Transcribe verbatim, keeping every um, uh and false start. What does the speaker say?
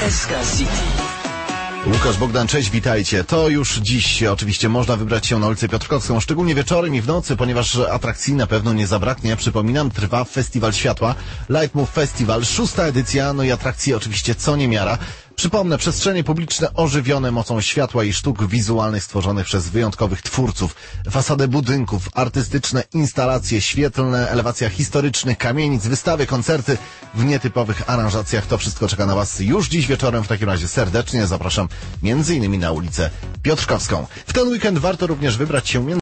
S K City. Łukasz Bogdan, cześć, witajcie. To już dziś oczywiście można wybrać się na ulicę Piotrkowską, szczególnie wieczorem i w nocy, ponieważ atrakcji na pewno nie zabraknie. Przypominam, trwa Festiwal Światła, Lightmove Festival, szósta edycja, no i atrakcji oczywiście co niemiara. Przypomnę, przestrzenie publiczne ożywione mocą światła i sztuk wizualnych stworzonych przez wyjątkowych twórców. Fasady budynków, artystyczne instalacje świetlne, elewacja historycznych kamienic, wystawy, koncerty w nietypowych aranżacjach. To wszystko czeka na Was już dziś wieczorem. W takim razie serdecznie zapraszam między innymi na ulicę Piotrkowską. W ten weekend warto również wybrać się między